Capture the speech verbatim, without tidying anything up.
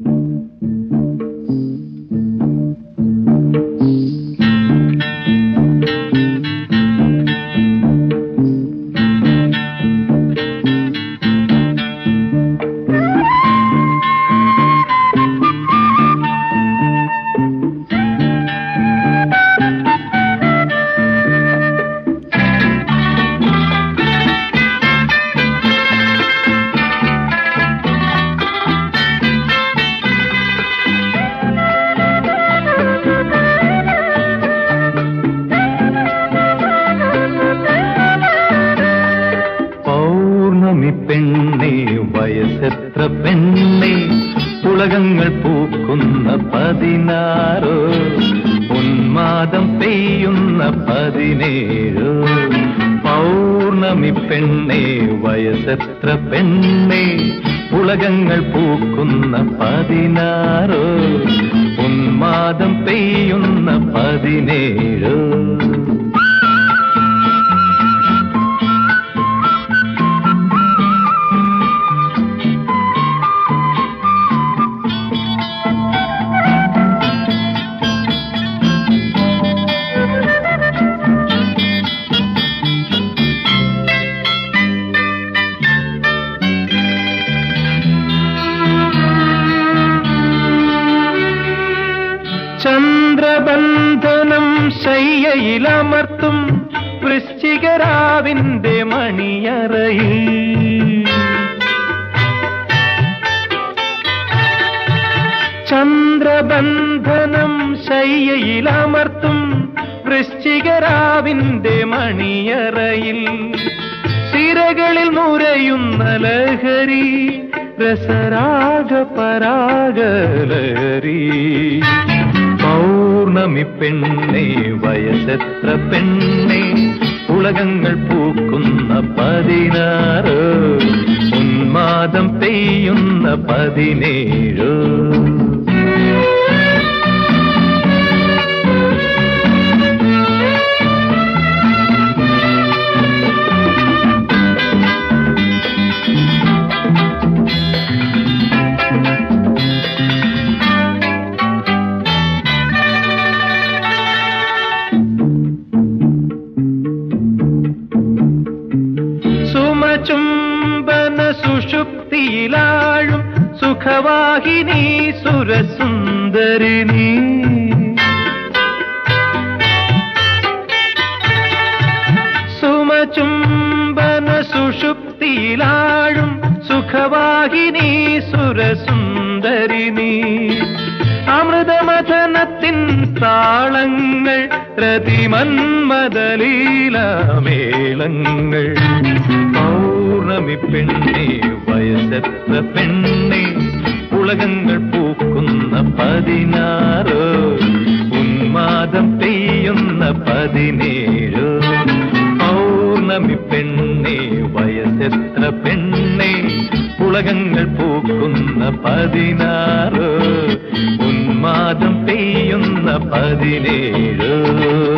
പെണ്ണേ വയസ്സെത്ര പെണ്ണേ ഉലകങ്ങൾ പൂക്കുന്ന പതിനാറോ ഉന്മാദം പെയ്യുന്ന പതിനേഴോ പൗർണമി പെണ്ണേ വയസ്സെത്ര പെണ്ണേ ഉലകങ്ങൾ പൂക്കുന്ന പതിനാറോ ഉന്മാദം പെയ്യുന്ന പതിനേഴോ ചന്ദ്രബന്ധനം ശയ്യയിലമർത്തും വൃശ്ചികരാവിന്റെ മണിയറയിൽ ചന്ദ്രബന്ധനം ശയ്യയിലമർത്തും വൃശ്ചികരാവിന്റെ മണിയറയിൽ സിരകളിൽ നുരയുന്ന ലഹരി രസരാഗ പരാഗലഹരി പൗർണമി പെണ്ണേ വയസ്സെത്ര പെണ്ണേ ഉലകങ്ങൾ പൂക്കുന്ന പതിനാറ് ഉന്മാദം പെയ്യുന്ന പതിനേഴ് ചുംബന സുഷുപ്തിയിലാഴും സുഖവാഹിനി സുരസുന്ദരിനി സുമചുംബന സുഷുപ്തിയിലാഴും സുഖവാഹിനി സുരസുന്ദരിനി അമൃതമഥനത്തിൻ താളങ്ങൾ പ്രതിമന്മദലീലാമേളങ്ങൾ പൗർണമി പെണ്ണേ വയസ്സെത്ര പെണ്ണേ ഉലകങ്ങൾ പൂക്കുന്ന പതിനാറ് ഉന്മാദം പെയ്യുന്ന പതിനേഴ് പൗർണമി പെണ്ണേ വയസ്സെത്ര പെണ്ണേ ഉലകങ്ങൾ പൂക്കുന്ന പതിനാറ് ഉന്മാദം പെയ്യുന്ന പതിനേഴ്